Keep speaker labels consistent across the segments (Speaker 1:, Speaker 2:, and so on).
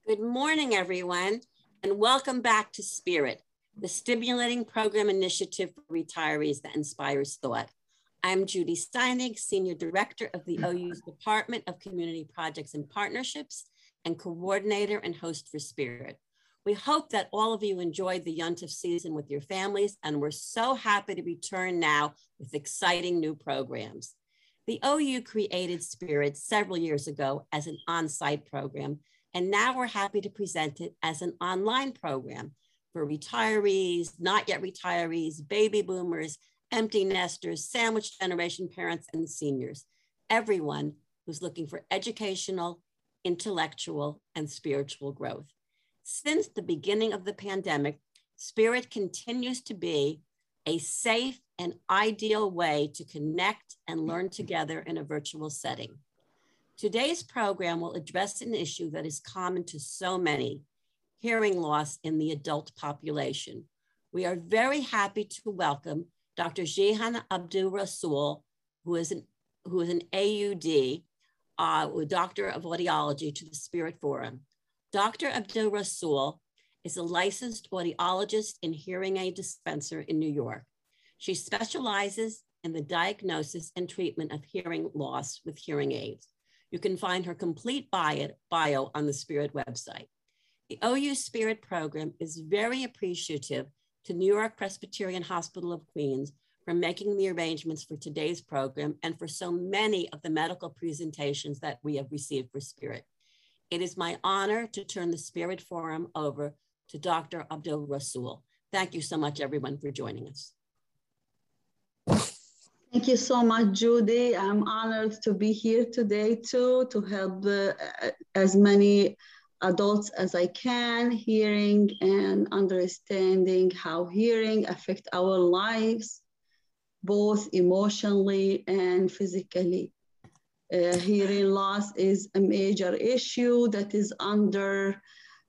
Speaker 1: Good morning, everyone, and welcome back to Spirit, the stimulating program initiative for retirees that inspires thought. I'm Judy Steinig, Senior Director of the OU's Department of Community Projects and Partnerships and Coordinator and Host for Spirit. We hope that all of you enjoyed the Yontif season with your families, and we're so happy to return now with exciting new programs. The OU created Spirit several years ago as an on-site program, and now we're happy to present it as an online program for retirees, not yet retirees, baby boomers, empty nesters, sandwich generation parents, and seniors, everyone who's looking for educational, intellectual, and spiritual growth. Since the beginning of the pandemic, Spirit continues to be a safe and ideal way to connect and learn together in a virtual setting. Today's program will address an issue that is common to so many, hearing loss in the adult population. We are very happy to welcome Dr. Jihan Abdul Rasul, who is an AUD, Doctor of Audiology, to the Spirit Forum. Dr. Abdul Rasul is a licensed audiologist and hearing aid dispenser in New York. She specializes in the diagnosis and treatment of hearing loss with hearing aids. You can find her complete bio on the Spirit website. The OU Spirit program is very appreciative to New York Presbyterian Hospital of Queens for making the arrangements for today's program and for so many of the medical presentations that we have received for Spirit. It is my honor to turn the Spirit Forum over to Dr. Abdul Rasul. Thank you so much, everyone, for joining us.
Speaker 2: Thank you so much, Judy. I'm honored to be here today too, to help as many adults as I can, hearing and understanding how hearing affects our lives, both emotionally and physically. Hearing loss is a major issue that is under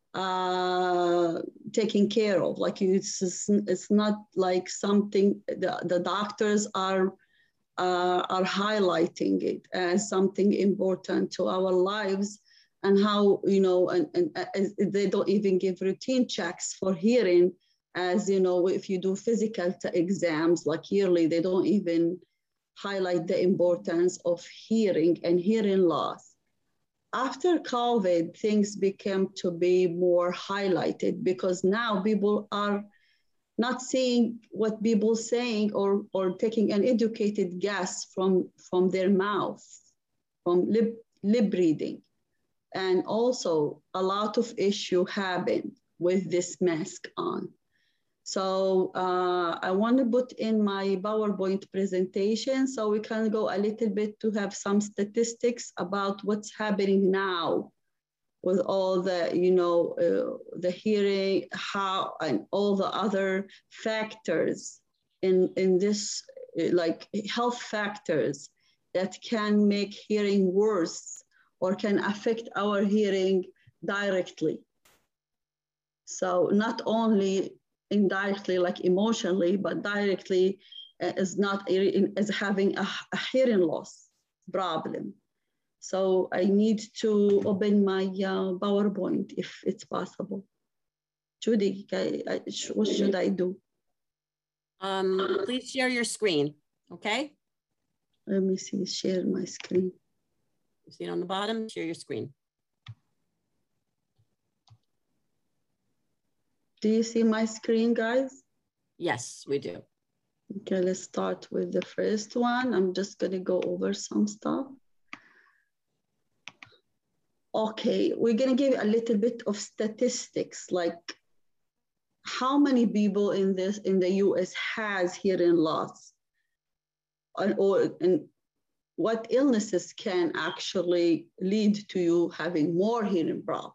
Speaker 2: taken care of. Like it's not like something the doctors are highlighting it as something important to our lives, and how, you know, and they don't even give routine checks for hearing, as you know, if you do physical exams like yearly, they don't even highlight the importance of hearing and hearing loss. After COVID, things became to be more highlighted because now people are not seeing what people saying or taking an educated guess from their mouth, from lip reading. And also a lot of issue happen with this mask on. So I want to put in my PowerPoint presentation so we can go a little bit to have some statistics about what's happening now with all the, you know, the hearing, how, and all the other factors in this, like health factors that can make hearing worse or can affect our hearing directly. So not only indirectly, like emotionally, but directly as having a hearing loss problem. So I need to open my PowerPoint if it's possible. Judy, what should I do?
Speaker 1: Please share your screen, okay?
Speaker 2: Let me see, share my screen.
Speaker 1: You see it on the bottom, share your screen.
Speaker 2: Do you see my screen, guys?
Speaker 1: Yes, we do.
Speaker 2: Okay, let's start with the first one. I'm just gonna go over some stuff. Okay, we're gonna give a little bit of statistics, like how many people in the US has hearing loss, and what illnesses can actually lead to you having more hearing problems.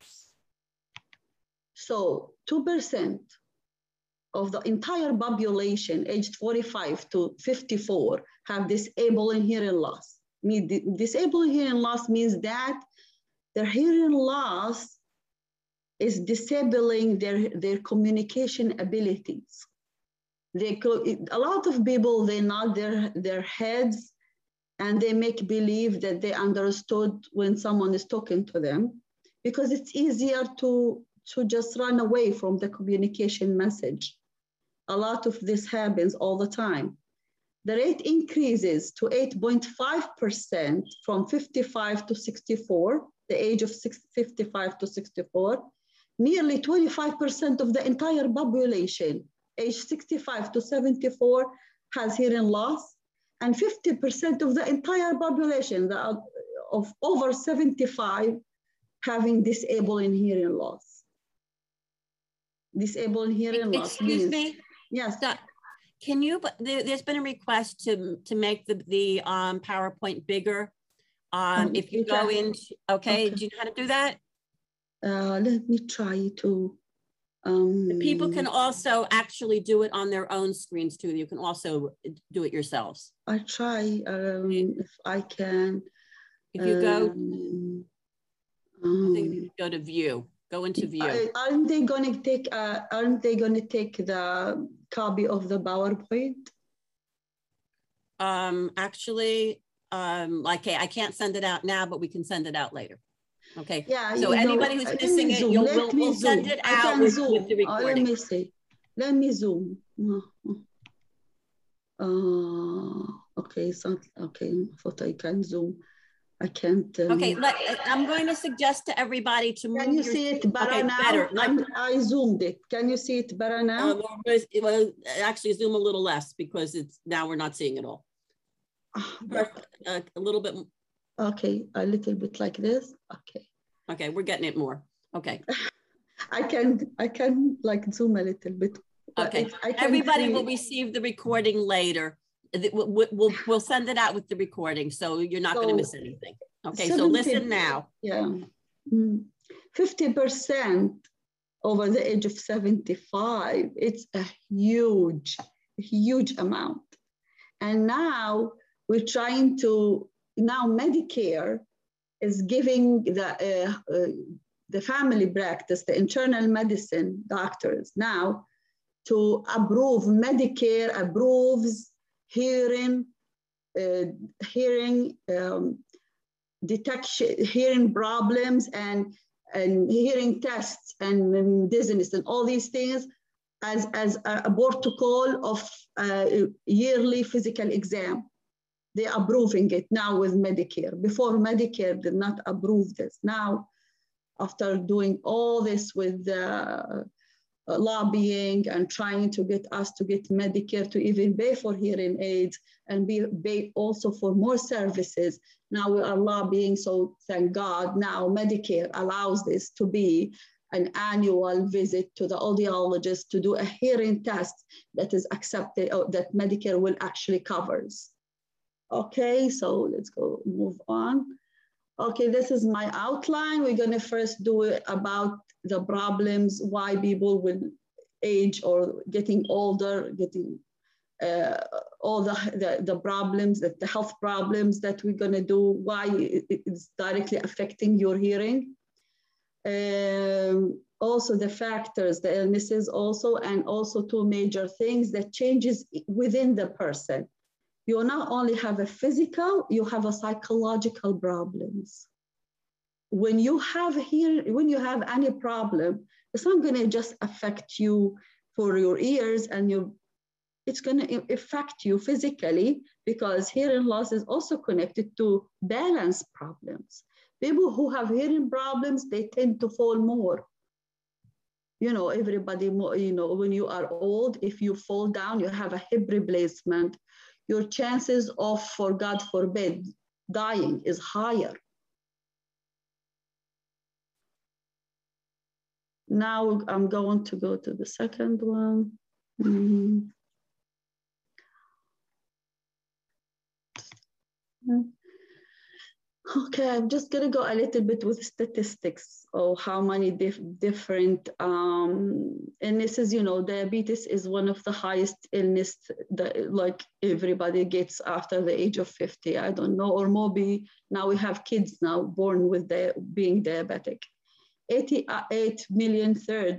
Speaker 2: So 2% of the entire population aged 45 to 54 have disabling hearing loss. Disabling hearing loss means that their hearing loss is disabling their communication abilities. A lot of people, they nod their heads and they make believe that they understood when someone is talking to them. because it's easier to just run away from the communication message. A lot of this happens all the time. The rate increases to 8.5% from 55 to 64, the age of 55 to 64. Nearly 25% of the entire population, age 65 to 74, has hearing loss, and 50% of the entire population of over 75 having disabling hearing loss. Disabling hearing loss means,
Speaker 1: me?
Speaker 2: Yes.
Speaker 1: Can you, there's been a request to make the PowerPoint bigger. If you go in, okay, do you know how to do that?
Speaker 2: Let me try to.
Speaker 1: People can also actually do it on their own screens too. You can also do it yourselves.
Speaker 2: I try if I can.
Speaker 1: If you go, I think you go to view. Go into view.
Speaker 2: Aren't they going to take? Aren't they going to take the copy of the PowerPoint?
Speaker 1: Actually, okay, I can't send it out now, but we can send it out later. Okay.
Speaker 2: Yeah.
Speaker 1: So anybody who's missing it, we'll send it out with the recording.
Speaker 2: Let me see. Let me zoom. Okay. So okay. I thought I can zoom. I can't.
Speaker 1: Okay. I'm going to suggest to everybody to move.
Speaker 2: Can you see it better now?
Speaker 1: Better.
Speaker 2: I zoomed it. Can you see it better now?
Speaker 1: Well, actually, zoom a little less because it's now we're not seeing it all. A little bit.
Speaker 2: Okay, a little bit like this. Okay.
Speaker 1: Okay, we're getting it more. Okay.
Speaker 2: I can like zoom a little bit.
Speaker 1: Okay. Everybody will receive the recording later. We'll send it out with the recording, so you're not going to miss anything. Okay, so listen now.
Speaker 2: Yeah. 50% over the age of 75. It's a huge amount. And now we're trying to, now Medicare is giving the family practice, the internal medicine doctors now to approve, Medicare approves hearing detection, hearing problems and hearing tests and dizziness and all these things as a protocol of yearly physical exam. They're approving it now with Medicare. Before, Medicare did not approve this. Now, after doing all this with lobbying and trying to get us to get Medicare to even pay for hearing aids and pay also for more services, now we are lobbying, so thank God, now Medicare allows this to be an annual visit to the audiologist to do a hearing test that is accepted, or that Medicare will actually covers. Okay, so let's go move on. Okay, this is my outline. We're gonna first do it about the problems, why people will age or getting older, getting all the problems, the health problems that we're gonna do, why it's directly affecting your hearing. Also the factors, the illnesses also, and also two major things that changes within the person. You not only have a physical, you have a psychological problems. When you have any problem, it's not going to just affect you for your ears, and it's going to affect you physically, because hearing loss is also connected to balance problems. People who have hearing problems, they tend to fall more. You know, everybody, you know, when you are old, if you fall down, you have a hip replacement, your chances of, for God forbid, dying is higher. Now I'm going to go to the second one. Okay, I'm just gonna go a little bit with statistics of how many different illnesses. You know, diabetes is one of the highest illness that like everybody gets after the age of 50. I don't know, or maybe now we have kids now born with being diabetic. 88 million,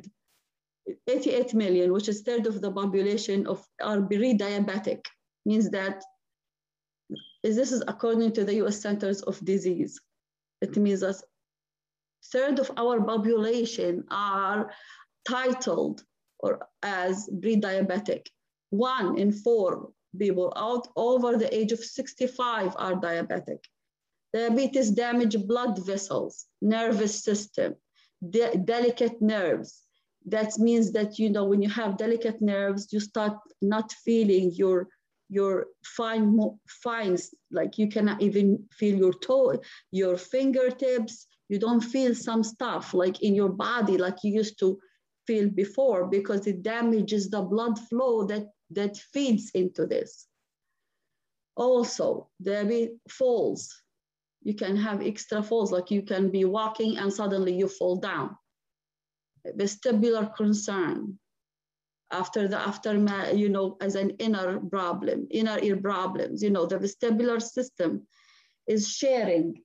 Speaker 2: which is third of the population are pre-diabetic, means that this is according to the US Centers of Disease. It means that third of our population are titled or as pre-diabetic. 1 in 4 people out over the age of 65 are diabetic. Diabetes damages blood vessels, nervous system, delicate nerves. That means that, you know, when you have delicate nerves, you start not feeling your fines, like you cannot even feel your toe, your fingertips. You don't feel some stuff like in your body like you used to feel before, because it damages the blood flow that feeds into this. Also, there be falls. You can have extra falls, like you can be walking and suddenly you fall down. Vestibular concern. After you know, as an inner problem, inner ear problems, you know, the vestibular system is sharing.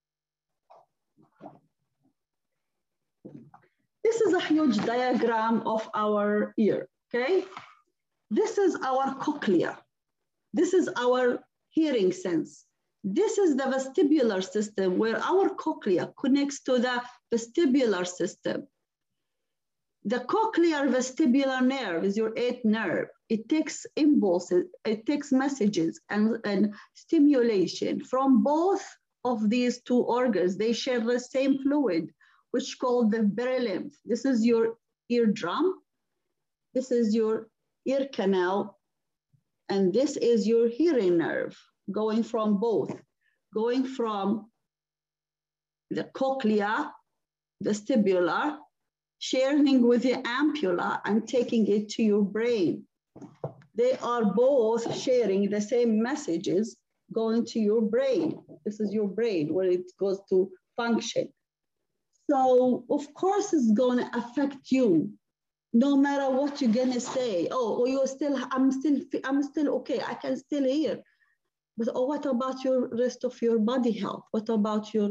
Speaker 2: This is a huge diagram of our ear, okay? This is our cochlea. This is our hearing sense. This is the vestibular system where our cochlea connects to the vestibular system. The cochlear vestibular nerve is your 8th nerve. It takes impulses, it takes messages and stimulation from both of these two organs. They share the same fluid, which is called the perilymph. This is your eardrum. This is your ear canal. And this is your hearing nerve, going from both, going from the cochlea, vestibular, sharing with the ampulla and taking it to your brain. They are both sharing the same messages going to your brain. This is your brain where it goes to function. So of course it's going to affect you, no matter what you're going to say. Oh, I'm still okay. I can still hear. But oh, what about your rest of your body health? What about your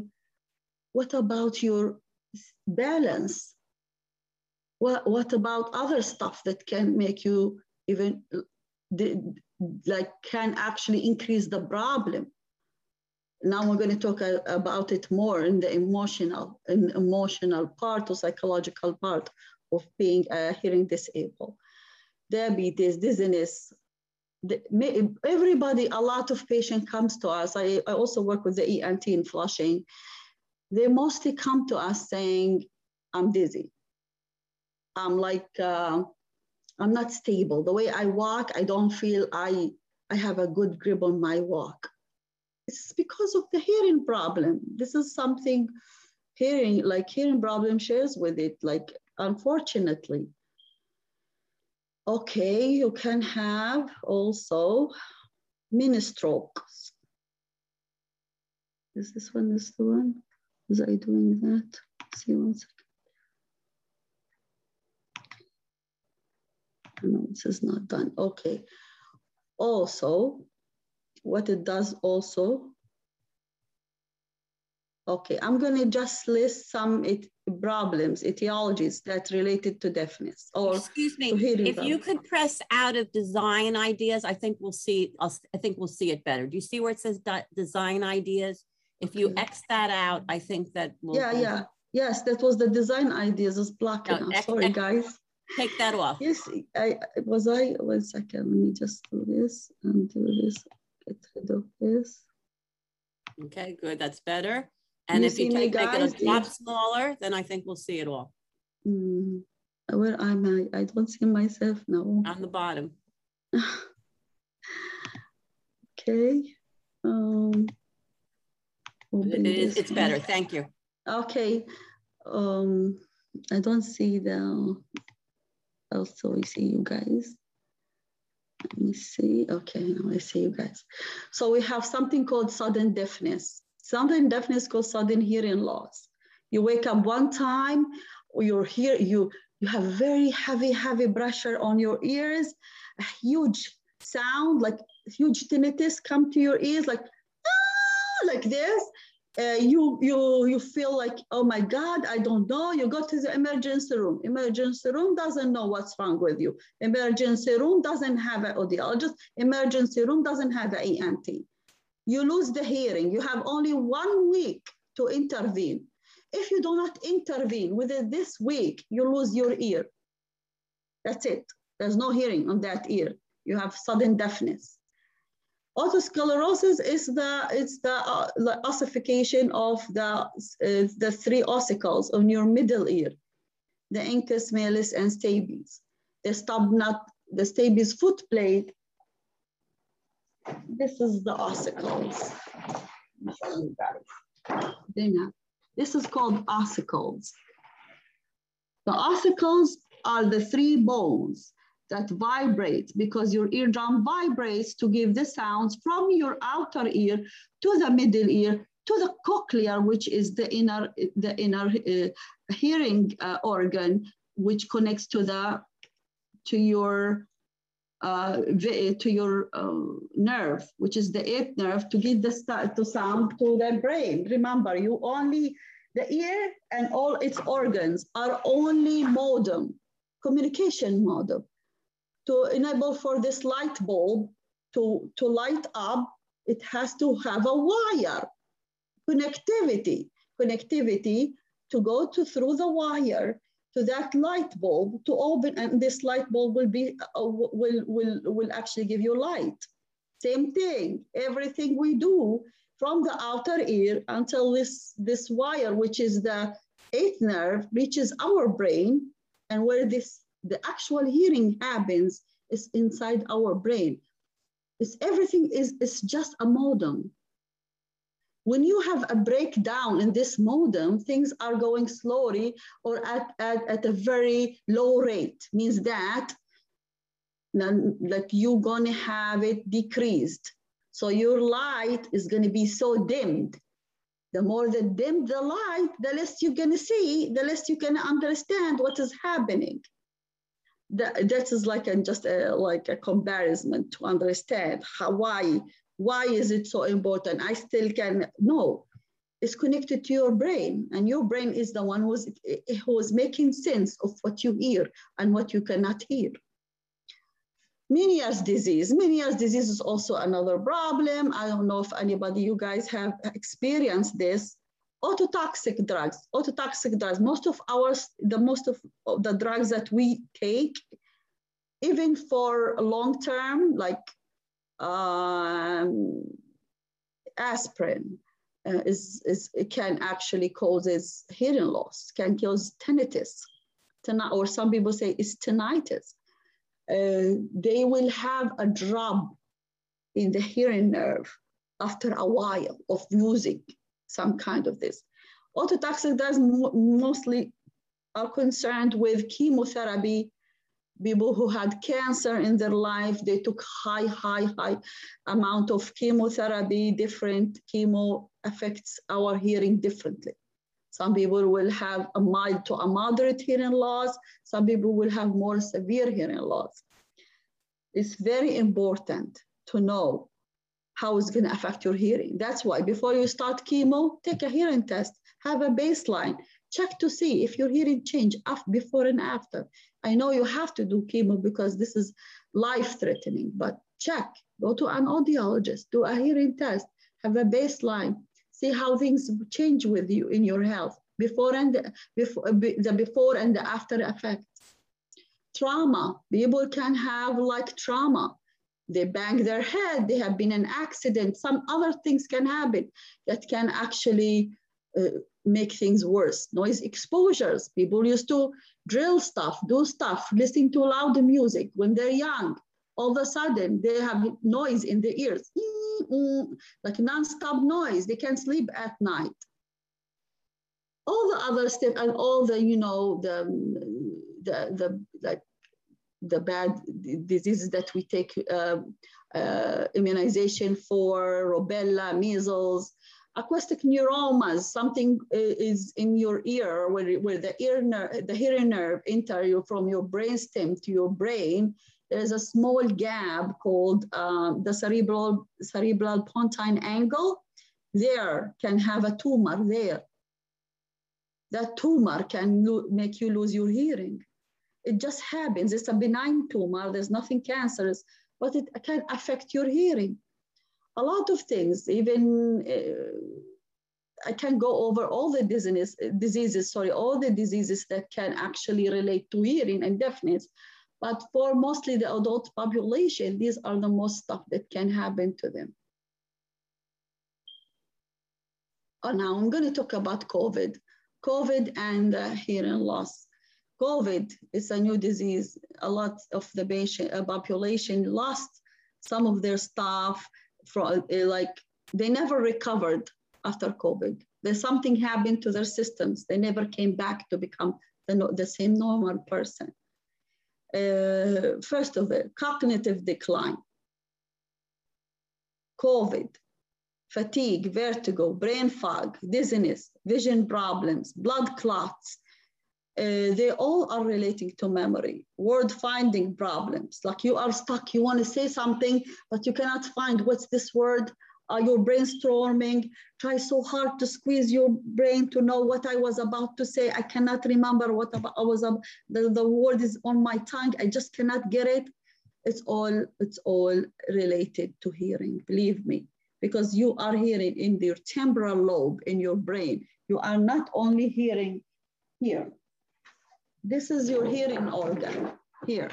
Speaker 2: balance? What about other stuff that can make you even can actually increase the problem? Now we're going to talk about it more in the emotional part or psychological part of being hearing disabled. Diabetes, dizziness. Everybody, a lot of patients comes to us. I also work with the ENT in Flushing. They mostly come to us saying, I'm dizzy. I'm I'm not stable. The way I walk, I don't feel I have a good grip on my walk. It's because of the hearing problem. This is something hearing problem shares with it, unfortunately. Okay, you can have also mini strokes. Is this one the one? Was I doing that? Let's see, 1 second. No, this is not done. Okay. Also, what it does also. Okay, I'm going to just list some problems, etiologies that related to deafness or
Speaker 1: excuse me.
Speaker 2: To hearing
Speaker 1: if
Speaker 2: problem.
Speaker 1: You could press out of design ideas, I think we'll see. I think we'll see it better. Do you see where it says design ideas? If you X that out, I think that will.
Speaker 2: Yeah. Yes, that was the design ideas. Is blocking us. Sorry, guys.
Speaker 1: Take that off.
Speaker 2: Yes, 1 second. Let me just do this and do this. Get rid of this.
Speaker 1: Okay, good. That's better. And if you make it a lot smaller, then I think we'll see it all.
Speaker 2: Where am I? I don't see myself now.
Speaker 1: On the bottom.
Speaker 2: Okay.
Speaker 1: It's better. Thank you.
Speaker 2: Okay. I don't see the. Also, I see you guys. Let me see. Okay, now I see you guys. So we have something called sudden deafness. Sudden deafness called sudden hearing loss. You wake up one time, or you have very heavy pressure on your ears, a huge sound, like huge tinnitus come to your ears, like this. You feel like, oh my God, I don't know. You go to the emergency room. Emergency room doesn't know what's wrong with you. Emergency room doesn't have an audiologist. Emergency room doesn't have an ENT. You lose the hearing. You have only 1 week to intervene. If you do not intervene within this week, you lose your ear. That's it. There's no hearing on that ear. You have sudden deafness. Otosclerosis is the ossification of the three ossicles on your middle ear, the incus, malleus, and stapes. The stapes foot plate. This is the ossicles. I'll show you guys. This is called ossicles. The ossicles are the three bones that vibrate because your eardrum vibrates to give the sounds from your outer ear to the middle ear to the cochlea, which is the inner hearing organ, which connects to your nerve, which is the eighth nerve, to give the sound to the brain. Remember, the ear and all its organs are only modem, communication modem. To enable for this light bulb to light up, it has to have a wire, connectivity to go through the wire to that light bulb to open, and this light bulb will actually give you light. Same thing, everything we do from the outer ear until this wire, which is the eighth nerve, reaches our brain, and where the actual hearing happens is inside our brain. Everything is just a modem. When you have a breakdown in this modem, things are going slowly or at a very low rate. Means that you're gonna have it decreased. So your light is gonna be so dimmed. The more dim the light, the less you're gonna see, the less you can understand what is happening. That is just a comparison to understand why is it so important. I still can know. It's connected to your brain, and your brain is the one who is making sense of what you hear and what you cannot hear. Meniere's disease. Meniere's disease is also another problem. I don't know if you guys have experienced this. Ototoxic drugs. Most of the drugs that we take, even for long term, like aspirin, it can actually causes hearing loss, can cause tinnitus, or some people say it's tinnitus. They will have a drop in the hearing nerve after a while of using some kind of this. Ototoxic drugs mostly are concerned with chemotherapy. People who had cancer in their life, they took high amount of chemotherapy. Different chemo affects our hearing differently. Some people will have a mild to a moderate hearing loss. Some people will have more severe hearing loss. It's very important to know how it's going to affect your hearing. That's why before you start chemo, take a hearing test, have a baseline, check to see if your hearing change before and after. I know you have to do chemo because this is life-threatening, but check, go to an audiologist, do a hearing test, have a baseline, see how things change with you in your health, the before and the after effects. Trauma, people can have trauma. They bang their head, they have been in an accident, some other things can happen that can actually make things worse. Noise exposures, people used to drill stuff, do stuff, listening to loud music when they're young. All of a sudden, they have noise in their ears, like non-stop noise. They can't sleep at night. All the other stuff and all the, the bad diseases that we take immunization for, rubella, measles, acoustic neuromas, something is in your ear where the hearing nerve enter from your brainstem to your brain. There's a small gap called the cerebral pontine angle. There can have a tumor there. That tumor can make you lose your hearing. It just happens. It's a benign tumor. There's nothing cancerous, but it can affect your hearing. A lot of things, even I can go over all the all the diseases that can actually relate to hearing and deafness. But for mostly the adult population, these are the most stuff that can happen to them. Now I'm going to talk about COVID and hearing loss. COVID is a new disease. A lot of the population lost some of their stuff from like they never recovered after COVID. There's something happened to their systems. They never came back to become the same normal person. First of all, cognitive decline, COVID, fatigue, vertigo, brain fog, dizziness, vision problems, blood clots. They all are relating to memory, word finding problems. Like you are stuck, you want to say something, but you cannot find what's this word. You're brainstorming, try so hard to squeeze your brain to know what I was about to say. I cannot remember what I was, the word is on my tongue. I just cannot get it. It's all related to hearing, believe me, because you are hearing in your temporal lobe in your brain. You are not only hearing here. This is your hearing organ here.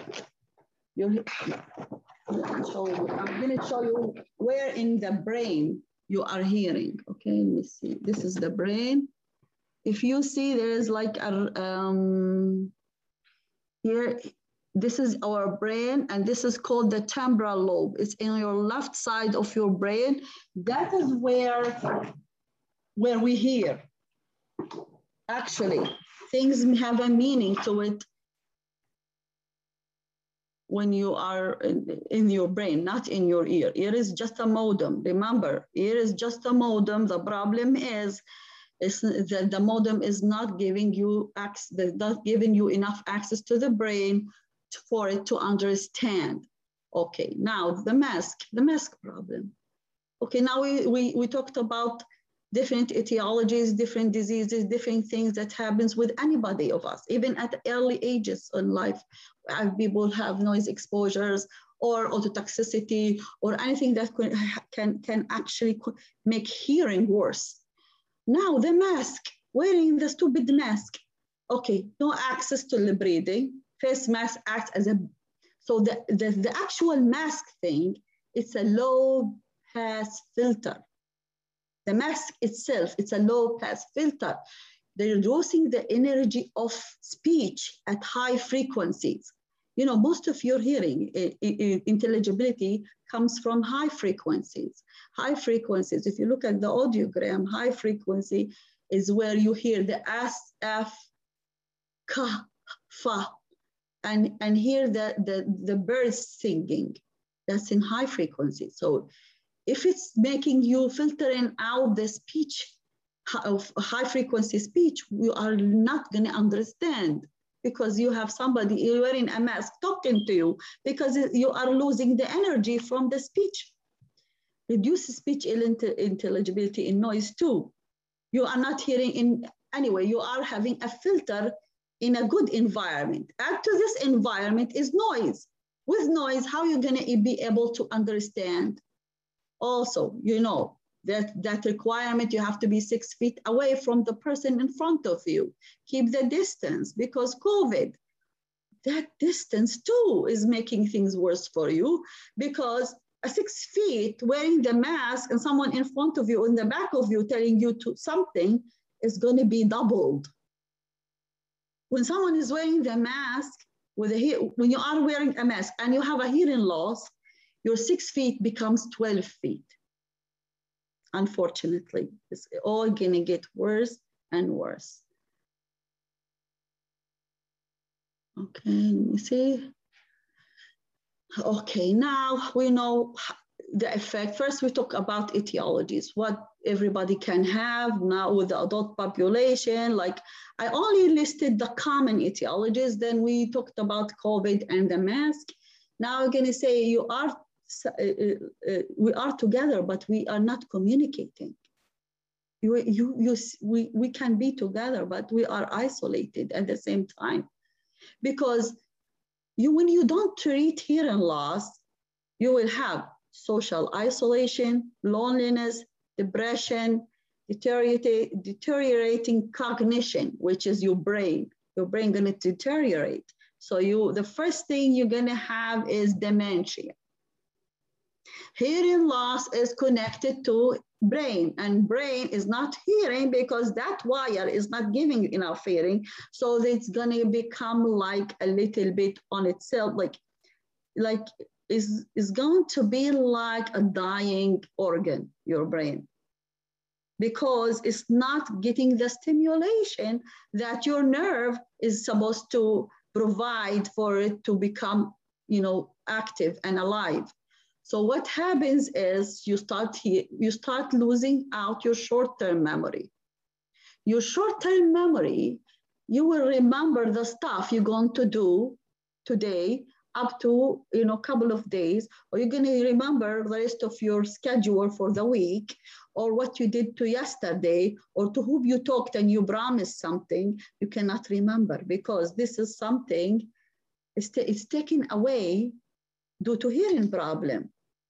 Speaker 2: I'm going to show you where in the brain you are hearing. Okay, let me see. This is the brain. If you see, there is like a here. This is our brain, and this is called the temporal lobe. It's in your left side of your brain. That is where we hear. Actually, things have a meaning to it when you are in your brain, not in your ear. Ear is just a modem. Remember, ear is just a modem. The problem is that the modem is not giving you enough access to the brain for it to understand. Okay, now the mask problem. Okay, now we talked about different etiologies, different diseases, different things that happens with anybody of us, even at early ages in life. People have noise exposures or ototoxicity or anything that can actually make hearing worse. Now the mask, wearing the stupid mask. Okay, no access to the breathing. Face mask acts as so the actual mask thing, it's a low pass filter. The mask itself, it's a low pass filter. They're reducing the energy of speech at high frequencies. You know, most of your hearing intelligibility comes from high frequencies. High frequencies, if you look at the audiogram, high frequency is where you hear the S, F, K, F, and hear the birds singing. That's in high frequency. So if it's making you filtering out the speech of high frequency speech, you are not going to understand because you have somebody wearing a mask talking to you because you are losing the energy from the speech. Reduce speech intelligibility in noise too. You are not hearing in anyway, you are having a filter in a good environment. Add to this environment is noise. With noise, how are you going to be able to understand? Also, you know, that requirement, you have to be 6 feet away from the person in front of you. Keep the distance because COVID, that distance too is making things worse for you because 6 feet wearing the mask and someone in front of you, in the back of you telling you to something is going to be doubled. When someone is wearing the mask, when you are wearing a mask and you have a hearing loss, your 6 feet becomes 12 feet. Unfortunately, it's all gonna get worse and worse. Okay, let me see. Okay, now we know the effect. First, we talk about etiologies, what everybody can have now with the adult population. Like I only listed the common etiologies, then we talked about COVID and the mask. Now we're gonna say we are together, but we are not communicating. We can be together, but we are isolated at the same time. Because when you don't treat hearing loss, you will have social isolation, loneliness, depression, deteriorating cognition, which is your brain. Your brain going to deteriorate. So the first thing you're going to have is dementia. Hearing loss is connected to brain, and brain is not hearing because that wire is not giving enough hearing. So it's going to become like a little bit on itself, like is going to be like a dying organ, your brain, because it's not getting the stimulation that your nerve is supposed to provide for it to become, active and alive. So what happens is you start losing out your short-term memory. Your short-term memory, you will remember the stuff you're going to do today up to a couple of days, or you're going to remember the rest of your schedule for the week, or what you did to yesterday, or to whom you talked and you promised something. You cannot remember because this is something it's taken away due to hearing problem.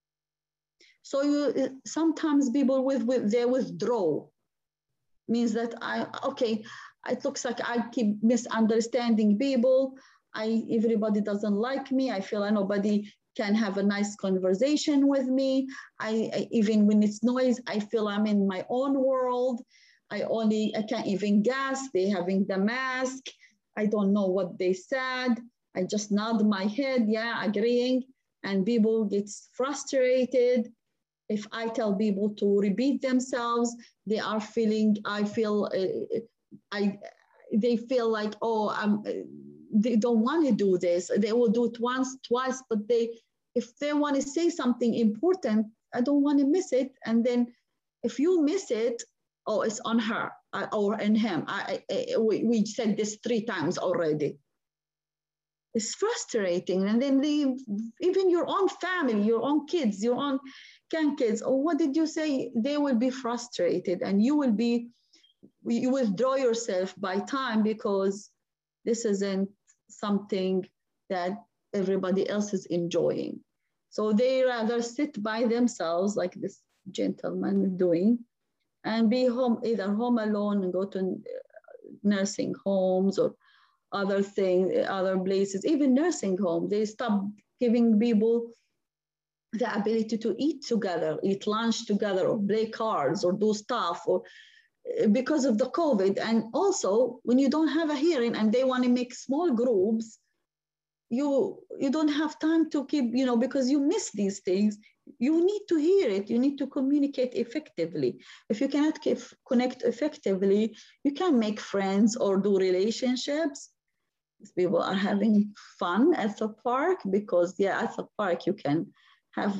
Speaker 2: So sometimes people they withdraw, means that it looks like I keep misunderstanding people. Everybody doesn't like me. I feel like nobody can have a nice conversation with me. I even when it's noise, I feel I'm in my own world. I can't even guess. They having the mask. I don't know what they said. I just nod my head, yeah, agreeing. And people get frustrated. If I tell people to repeat themselves, they feel like, they don't want to do this. They will do it once, twice, but if they want to say something important, I don't want to miss it. And then if you miss it, it's on her or in him. We said this 3 times already. It's frustrating. And then even your own family, your own kids, your own grandkids, what did you say? They will be frustrated, and you withdraw yourself by time because this isn't something that everybody else is enjoying. So they rather sit by themselves like this gentleman is doing and be either home alone and go to nursing homes or other places, even nursing homes. They stop giving people the ability to eat together, eat lunch together, or play cards, or do stuff, or because of the COVID. And also, when you don't have a hearing and they want to make small groups, you don't have time to keep, because you miss these things. You need to hear it. You need to communicate effectively. If you cannot connect effectively, you can't make friends or do relationships. People are having fun at the park because, at the park you can have,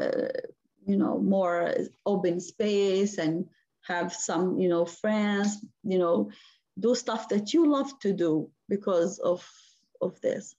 Speaker 2: more open space and have some, friends, do stuff that you love to do because of this.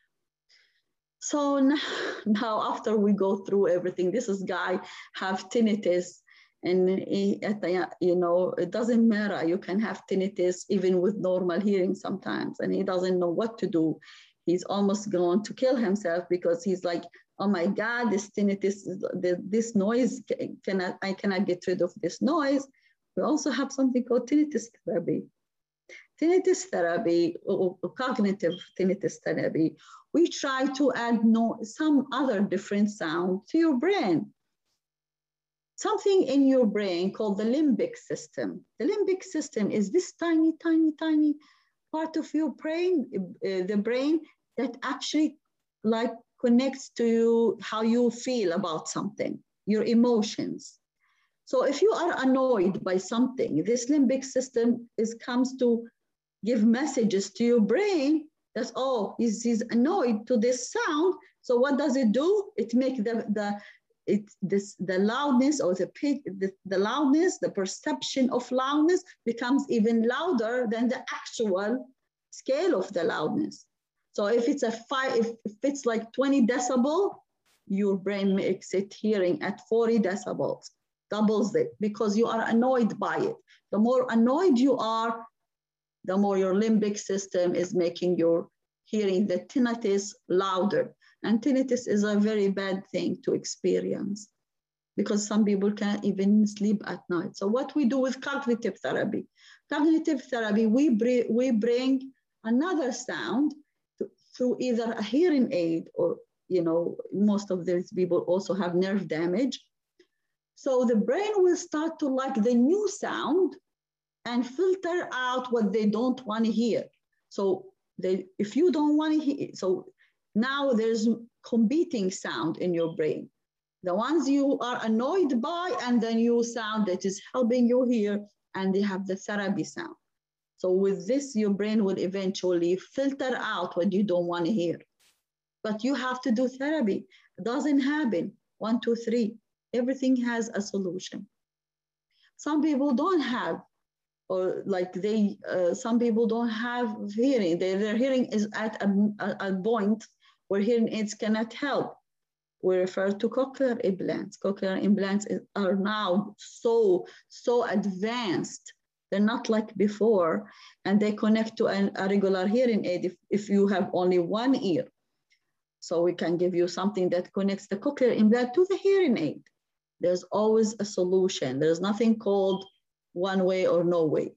Speaker 2: So now after we go through everything, this guy have tinnitus, and it doesn't matter. You can have tinnitus even with normal hearing sometimes, and he doesn't know what to do. He's almost going to kill himself because he's like, oh my God, this tinnitus, this noise, I cannot get rid of this noise. We also have something called tinnitus therapy. Tinnitus therapy, or cognitive tinnitus therapy, we try to add some other different sound to your brain. Something in your brain called the limbic system. The limbic system is this tiny, tiny, tiny part of your brain, the brain that actually connects to you, how you feel about something, your emotions. So if you are annoyed by something, this limbic system comes to give messages to your brain that, he's annoyed to this sound. So what does it do? It makes the loudness or the loudness, the perception of loudness becomes even louder than the actual scale of the loudness. So if it's if it's like 20 decibel, your brain makes it hearing at 40 decibels, doubles it, because you are annoyed by it. The more annoyed you are, the more your limbic system is making your hearing, the tinnitus, louder. And tinnitus is a very bad thing to experience because some people can't even sleep at night. So what we do with cognitive therapy, we bring another sound through either a hearing aid or, you know, most of these people also have nerve damage. So the brain will start to like the new sound and filter out what they don't want to hear. So if you don't want to hear, so now there's competing sound in your brain. The ones you are annoyed by and the new sound that is helping you hear, and they have the therapy sound. So with this, your brain will eventually filter out what you don't want to hear. But you have to do therapy. It doesn't happen 1, 2, 3. Everything has a solution. Some people don't have, or like some people don't have hearing. Their hearing is at a point where hearing aids cannot help. We refer to cochlear implants. Cochlear implants are now so advanced. They're not like before, and they connect to a regular hearing aid if you have only one ear. So we can give you something that connects the cochlear implant to the hearing aid. There's always a solution. There's nothing called one way or no way.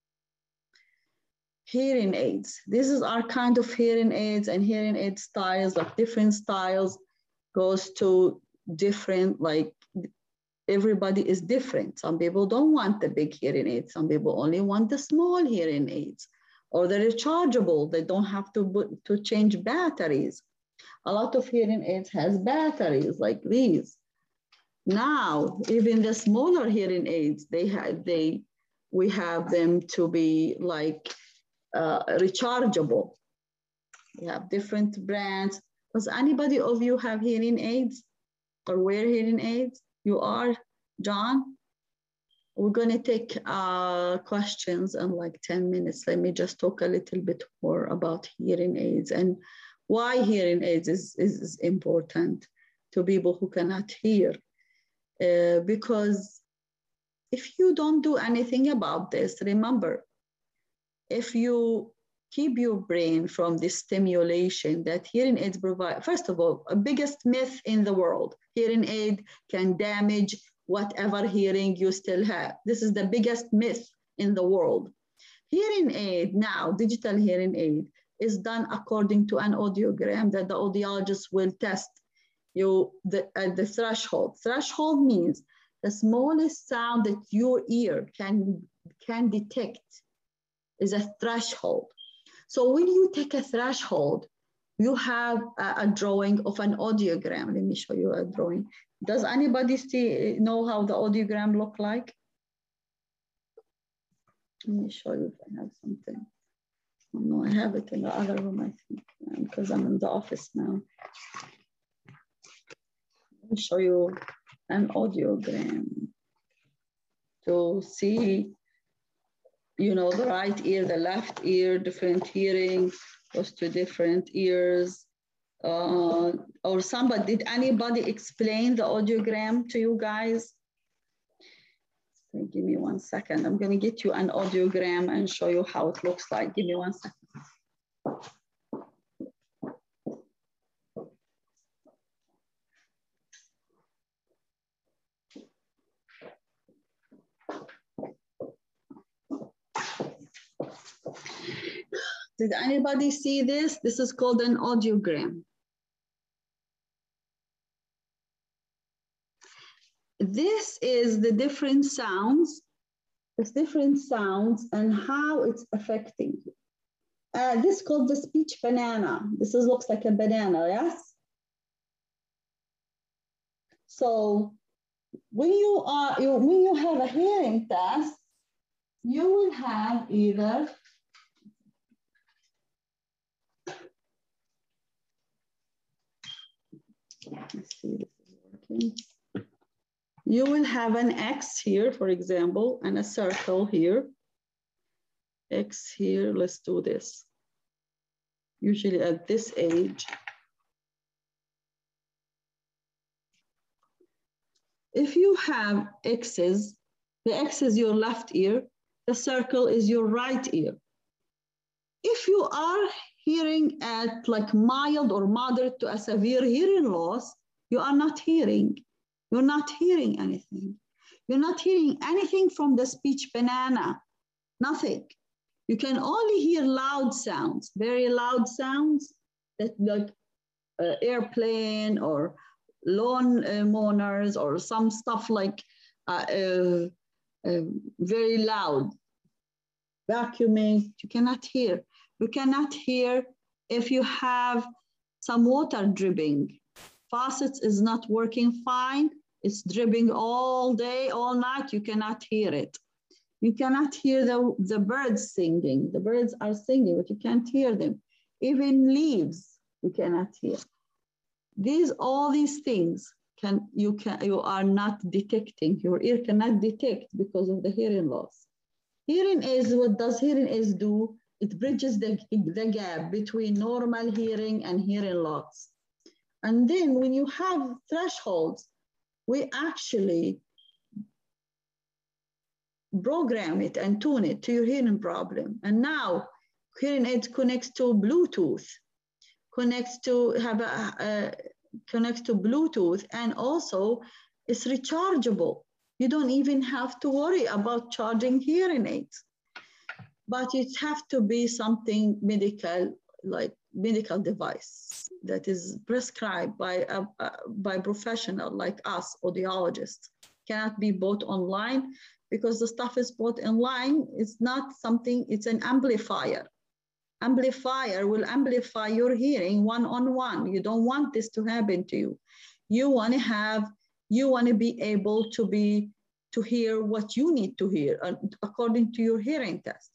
Speaker 2: Hearing aids. This is our kind of hearing aids, and hearing aid styles, like different styles, goes to different, like everybody is different. Some people don't want the big hearing aids. Some people only want the small hearing aids, or they're rechargeable. They don't have to change batteries. A lot of hearing aids has batteries like these. Now, even the smaller hearing aids, we have them to be like rechargeable. We have different brands. Does anybody of you have hearing aids or wear hearing aids? You are, John? We're gonna take questions in like 10 minutes. Let me just talk a little bit more about hearing aids and why hearing aids is important to people who cannot hear. Because if you don't do anything about this, remember, if you keep your brain from the stimulation that hearing aids provide, first of all, a biggest myth in the world, hearing aid can damage whatever hearing you still have. This is the biggest myth in the world. Hearing aid now, digital hearing aid, is done according to an audiogram that the audiologist will test at the threshold. Threshold means the smallest sound that your ear can detect is a threshold. So when you take a threshold, you have a drawing of an audiogram. Let me show you a drawing. Does anybody know how the audiogram look like? Let me show you if I have something. Oh, no, I have it in the other room, I think, because I'm in the office now. Let me show you an audiogram to see, you know, the right ear, the left ear, different hearing, goes to different ears. Or did anybody explain the audiogram to you guys? So give me 1 second. I'm going to get you an audiogram and show you how it looks like. Give me 1 second. Did anybody see this? This is called an audiogram. This is the different sounds, and how it's affecting you. This is called the speech banana. This looks like a banana, yes? So when you have a hearing test, you will have either let's see, this is working. You will have an X here, for example, and a circle here. X here, let's do this. Usually at this age. If you have X's, the X is your left ear, the circle is your right ear. If you are hearing at like mild or moderate to a severe hearing loss, you are not hearing. You're not hearing anything. You're not hearing anything from the speech banana, nothing. You can only hear loud sounds, very loud sounds, that like airplane or lawn mowers or some stuff like very loud, vacuuming. You cannot hear. You cannot hear if you have some water dripping. Faucet is not working fine. It's dripping all day, all night. You cannot hear it. You cannot hear the birds singing. The birds are singing, but you can't hear them. Even leaves, you cannot hear. All these things you are not detecting. Your ear cannot detect because of the hearing loss. Hearing aids, what does hearing aids do? It bridges the gap between normal hearing and hearing loss. And then when you have thresholds, we actually program it and tune it to your hearing problem. And now hearing aids connects to Bluetooth, connects to Bluetooth, and also it's rechargeable. You don't even have to worry about charging hearing aids. But it has to be something medical, like medical device that is prescribed by a professional like us, audiologists. Cannot be bought online because the stuff is bought online. It's not something, it's an amplifier. Amplifier will amplify your hearing one-on-one. You don't want this to happen to you. You want to be able to hear what you need to hear according to your hearing test.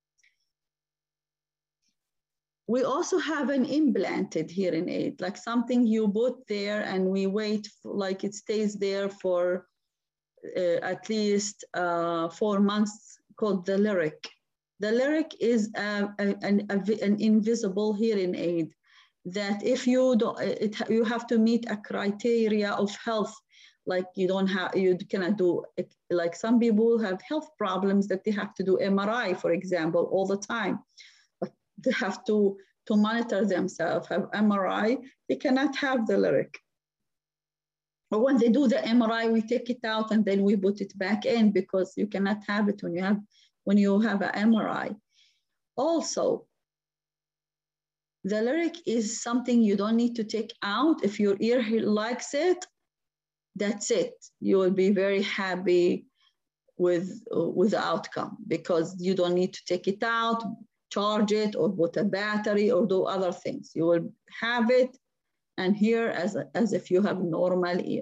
Speaker 2: We also have an implanted hearing aid, like something you put there and we wait, like it stays there for at least 4 months, called the Lyric. The Lyric is an invisible hearing aid that if you don't, you have to meet a criteria of health. Like you cannot do, like some people have health problems that they have to do MRI, for example, all the time. But they have to monitor themselves, have MRI, they cannot have the Lyric. Or when they do the MRI, we take it out and then we put it back in because you cannot have it when you have an MRI. Also, the Lyric is something you don't need to take out. If your ear likes it, that's it. You will be very happy with the outcome because you don't need to take it out, charge it, or put a battery or do other things. You will have it and hear as if you have normal ear.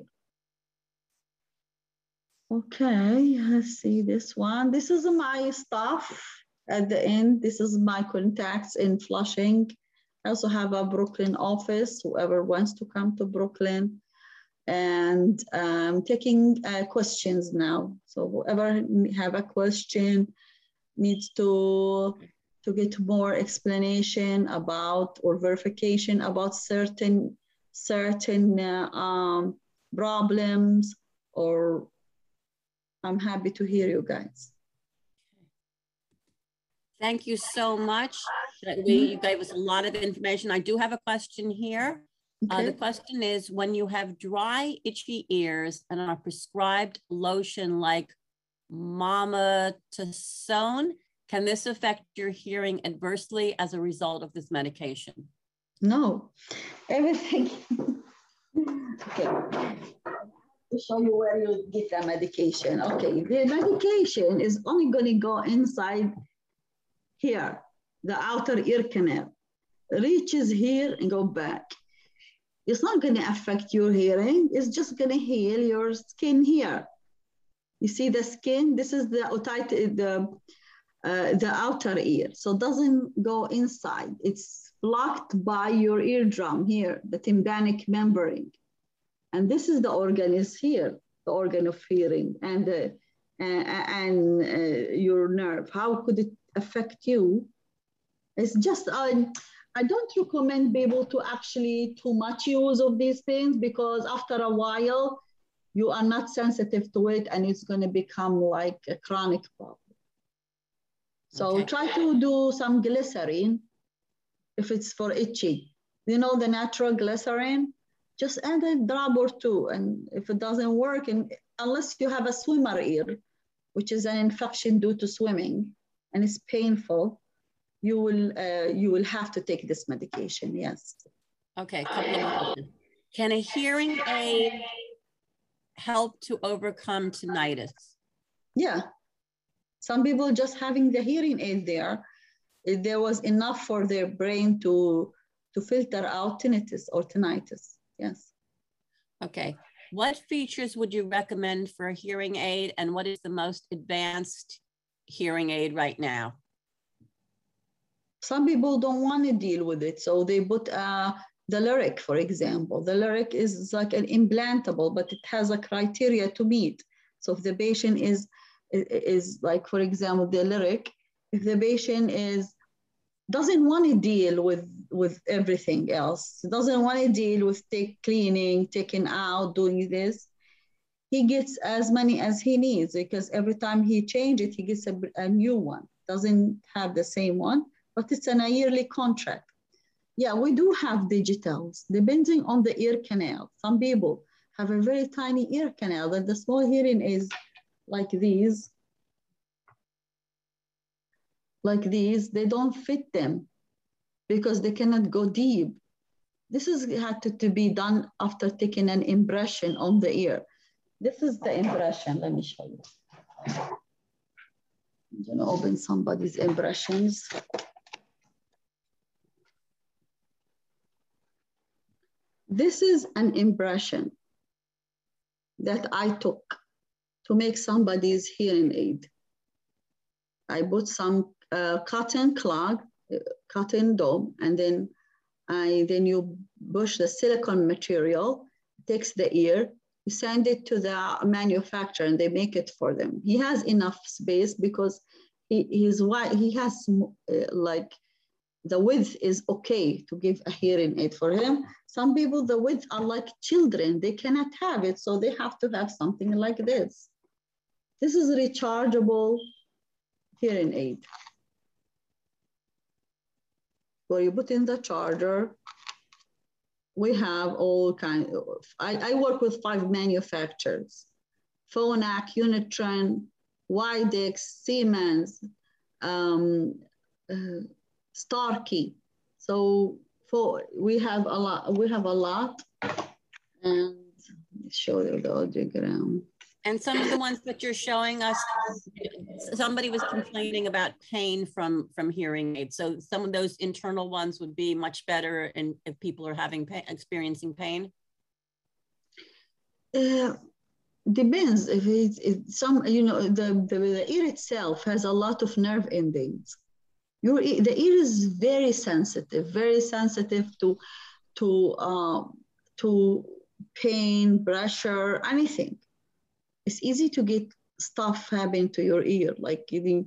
Speaker 2: Okay, let's see this one. This is my stuff at the end. This is my contacts in Flushing. I also have a Brooklyn office, whoever wants to come to Brooklyn. And I'm taking questions now. So whoever have a question needs to get more explanation about or verification about certain problems, or I'm happy to hear you guys.
Speaker 1: Thank you so much. You gave us a lot of information. I do have a question here. Okay. The question is, when you have dry, itchy ears and are prescribed lotion like mometasone, can this affect your hearing adversely as a result of this medication?
Speaker 2: No, everything. Okay, to show you where you get the medication. Okay, the medication is only going to go inside here, the outer ear canal, reaches here and go back. It's not going to affect your hearing. It's just going to heal your skin here. You see the skin? This is the outer ear. So it doesn't go inside. It's blocked by your eardrum here, the tympanic membrane. And this is the organ is here, the organ of hearing and your nerve. How could it affect you? It's just, I don't recommend people to actually too much use of these things because after a while, you are not sensitive to it and it's going to become like a chronic problem. So try to do some glycerin if it's for itching. You know the natural glycerin? just add a drop or two. And if it doesn't work, and unless you have a swimmer ear, which is an infection due to swimming and it's painful, you will have to take this medication, yes.
Speaker 1: Okay, a couple of more questions. Can a hearing aid help to overcome tinnitus?
Speaker 2: Yeah. Some people just having the hearing aid there was enough for their brain to filter out tinnitus. Yes.
Speaker 1: Okay. What features would you recommend for a hearing aid, and what is the most advanced hearing aid right now?
Speaker 2: Some people don't want to deal with it, so they put the Lyric, for example. The Lyric is like an implantable, but it has a criteria to meet. So if the patient is like, for example, the Lyric, if the patient doesn't want to deal with everything else, doesn't want to deal with cleaning, taking out, doing this, he gets as many as he needs, because every time he changes it, he gets a new one. Doesn't have the same one, but it's a yearly contract. Yeah, we do have digitals, depending on the ear canal. Some people have a very tiny ear canal, that the small hearing is like these, they don't fit them because they cannot go deep. This is had to be done after taking an impression on the ear. This is the impression. Let me show you. I'm gonna open somebody's impressions. This is an impression that I took to make somebody's hearing aid. I put some cotton clog, cotton dome, and then you push the silicone material, takes the ear, you send it to the manufacturer and they make it for them. He has enough space because he has like the width is okay to give a hearing aid for him. Some people, the width are like children, they cannot have it, so they have to have something like this. This is a rechargeable hearing aid, where you put in the charger. We have all kinds of, I work with 5 manufacturers: Phonak, Unitron, Widex, Siemens, Starkey. So we have a lot, and let me show you the audiogram.
Speaker 1: And some of the ones that you're showing us, somebody was complaining about pain from hearing aids. So some of those internal ones would be much better, and if people are having experiencing pain.
Speaker 2: Depends. If it's some, the ear itself has a lot of nerve endings. The ear is very sensitive to pain, pressure, anything. It's easy to get stuff happen to your ear, like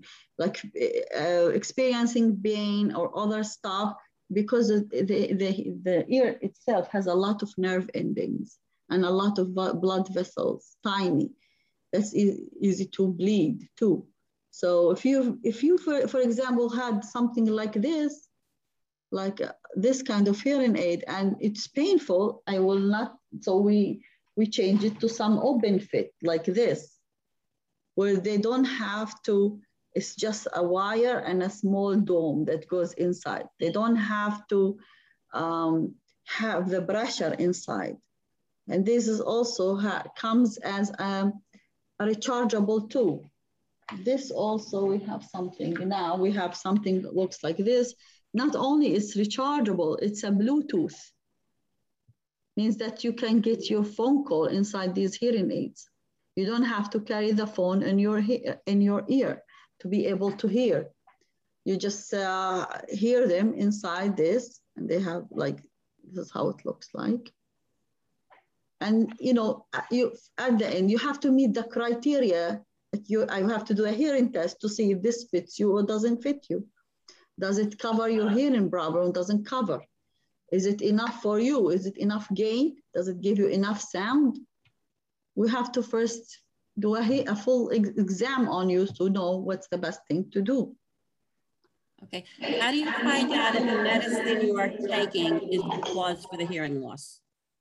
Speaker 2: experiencing pain or other stuff, because the ear itself has a lot of nerve endings and a lot of blood vessels, tiny. That's easy to bleed too. So if you for example had something like this kind of hearing aid, and it's painful, I will not. So we change it to some open fit like this, where they don't have to. It's just a wire and a small dome that goes inside. They don't have to have the pressure inside. And this is also comes as a rechargeable too. This also, we have something now. We have something that looks like this. Not only is rechargeable, it's a Bluetooth. Means that you can get your phone call inside these hearing aids. You don't have to carry the phone in your ear to be able to hear. You just hear them inside this, and they have this is how it looks like. And at the end, you have to meet the criteria. I have to do a hearing test to see if this fits you or doesn't fit you. Does it cover your hearing problem? Doesn't cover. Is it enough for you? Is it enough gain? Does it give you enough sound? We have to first do a full exam on you to know what's the best thing to do.
Speaker 1: Okay. How do you find out if the medicine you are taking is the cause for the hearing loss?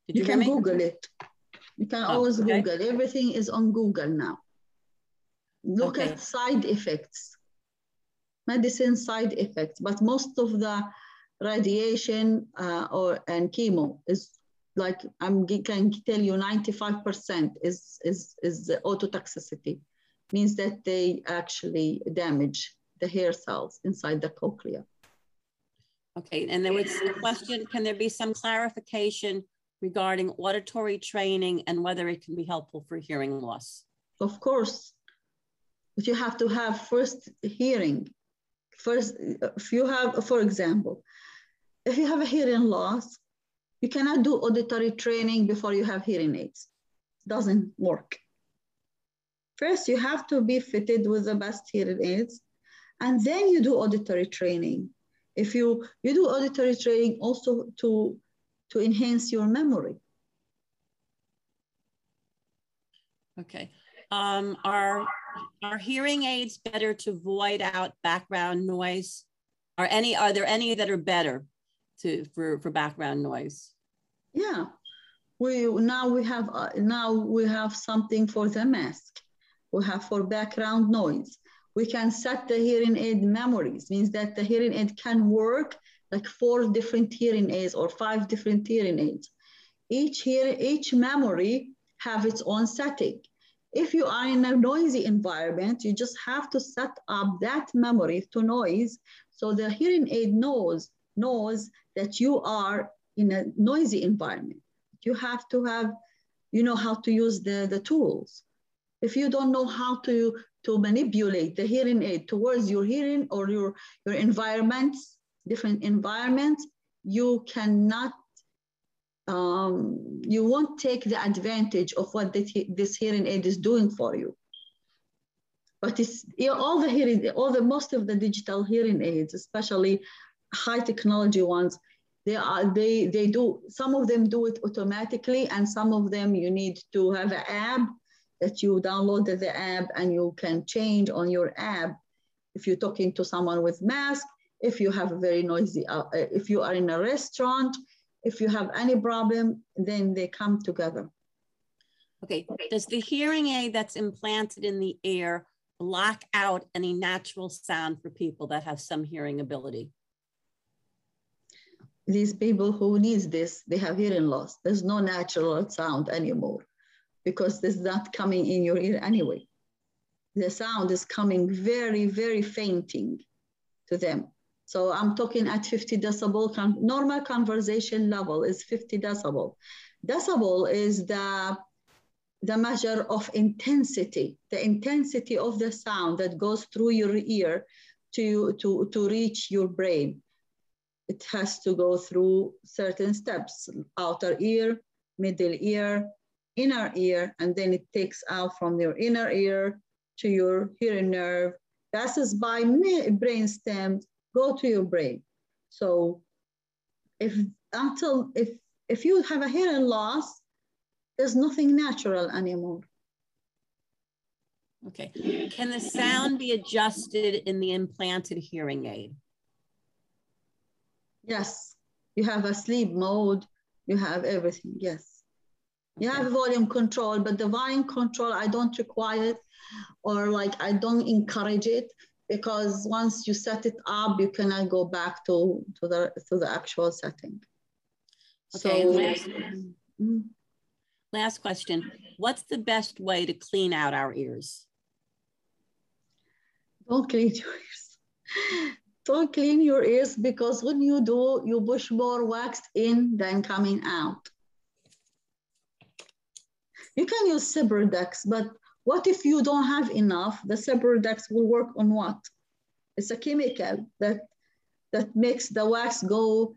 Speaker 1: Did
Speaker 2: you
Speaker 1: hear
Speaker 2: can
Speaker 1: me?
Speaker 2: Google it. You can always Google. Everything is on Google now. Look at side effects, medicine side effects, but most of the radiation and chemo is like, I can tell you 95% is the ototoxicity, means that they actually damage the hair cells inside the cochlea.
Speaker 1: Okay, and there was a question, can there be some clarification regarding auditory training and whether it can be helpful for hearing loss?
Speaker 2: Of course, but you have to have first hearing. First, if you have, for example, if you have a hearing loss, you cannot do auditory training before you have hearing aids. Doesn't work. First, you have to be fitted with the best hearing aids, and then you do auditory training. If you do auditory training also to enhance your memory.
Speaker 1: Okay. Are hearing aids better to void out background noise? Are there any that are better for background noise?
Speaker 2: Yeah, now we have something for the mask. We have for background noise. We can set the hearing aid memories, means that the hearing aid can work like 4 different hearing aids or 5 different hearing aids. Each memory have its own setting. If you are in a noisy environment, you just have to set up that memory to noise, so the hearing aid knows that you are in a noisy environment. You have to have, how to use the tools. If you don't know how to manipulate the hearing aid towards your hearing or your environments, different environments, you cannot, you won't take the advantage of what this hearing aid is doing for you. But it's most of the digital hearing aids, especially high technology ones, they do, some of them do it automatically, and some of them you need to have an app that you download the app, and you can change on your app if you're talking to someone with mask, if you have a very noisy, if you are in a restaurant, if you have any problem, then they come together.
Speaker 1: Okay, does the hearing aid that's implanted in the ear block out any natural sound for people that have some hearing ability?
Speaker 2: These people who need this, they have hearing loss. There's no natural sound anymore because it's not coming in your ear anyway. The sound is coming very, very fainting to them. So I'm talking at 50 decibel. Normal conversation level is 50 decibel. Decibel is the measure of intensity, the intensity of the sound that goes through your ear to reach your brain. It has to go through certain steps: outer ear, middle ear, inner ear, and then it takes out from your inner ear to your hearing nerve, passes by brain stem, go to your brain. So if you have a hearing loss, there's nothing natural anymore.
Speaker 1: Okay. Can the sound be adjusted in the implanted hearing aid?
Speaker 2: Yes. You have a sleep mode. You have everything. Yes. You have volume control, but the volume control, I don't require it, or I don't encourage it, because once you set it up, you cannot go back to the actual setting.
Speaker 1: Okay. So, last question. What's the best way to clean out our ears?
Speaker 2: Don't clean your ears. Don't clean your ears, because when you do, you push more wax in than coming out. You can use Cyberdex, but what if you don't have enough? The Cyberdex will work on what? It's a chemical that makes the wax go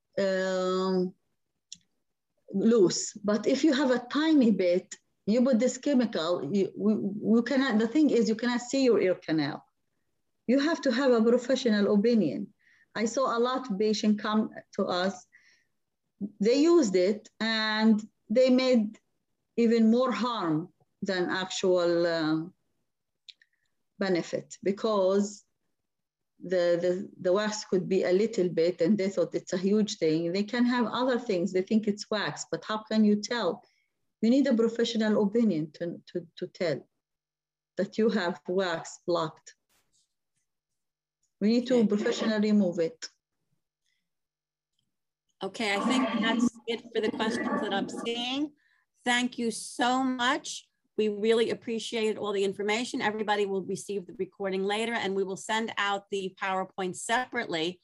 Speaker 2: loose. But if you have a tiny bit, you put this chemical, you cannot, the thing is, you cannot see your ear canal. You have to have a professional opinion. I saw a lot of patients come to us. They used it and they made even more harm than actual benefit, because the wax could be a little bit and they thought it's a huge thing. They can have other things. They think it's wax, but how can you tell? You need a professional opinion to tell that you have wax blocked. We need to professionally remove it.
Speaker 1: Okay, I think that's it for the questions that I'm seeing. Thank you so much. We really appreciate all the information. Everybody will receive the recording later, and we will send out the PowerPoint separately,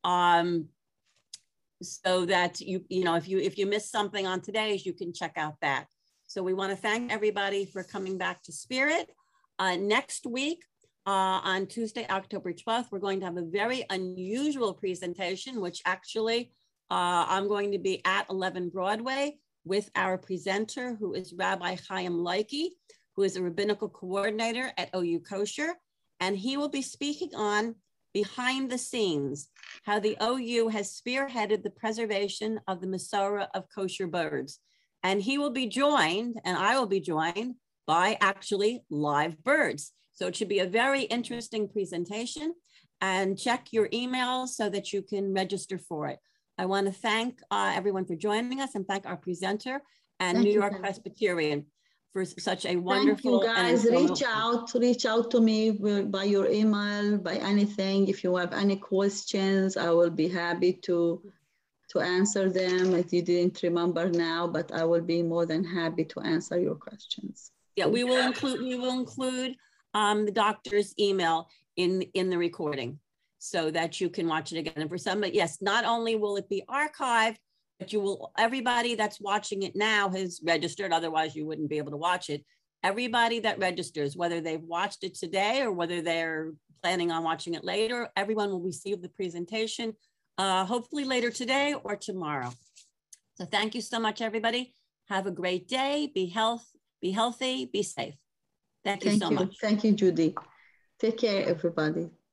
Speaker 1: so that you know, if you miss something on today's, you can check out that. So we want to thank everybody for coming back to Spirit. Next week, on Tuesday, October 12th, we're going to have a very unusual presentation, which actually I'm going to be at 11 Broadway with our presenter, who is Rabbi Chaim Leike, who is a rabbinical coordinator at OU Kosher. And he will be speaking on behind the scenes, how the OU has spearheaded the preservation of the Masorah of kosher birds. And he will be joined, and I will be joined, by actually live birds. So it should be a very interesting presentation, and check your emails so that you can register for it. I want to thank everyone for joining us, and thank our presenter and New York Presbyterian for such a wonderful.
Speaker 2: Thank you guys. Reach out to me by your email, by anything. If you have any questions, I will be happy to answer them. If you didn't remember now, but I will be more than happy to answer your questions.
Speaker 1: Yeah, we will include the doctor's email in the recording, so that you can watch it again. And for some, yes, not only will it be archived, but everybody that's watching it now has registered, otherwise you wouldn't be able to watch it. Everybody that registers, whether they've watched it today or whether they're planning on watching it later, everyone will receive the presentation, hopefully later today or tomorrow. So thank you so much, everybody. Have a great day. Be healthy, be safe. Thank you so much.
Speaker 2: Thank you, Judy. Take care, everybody.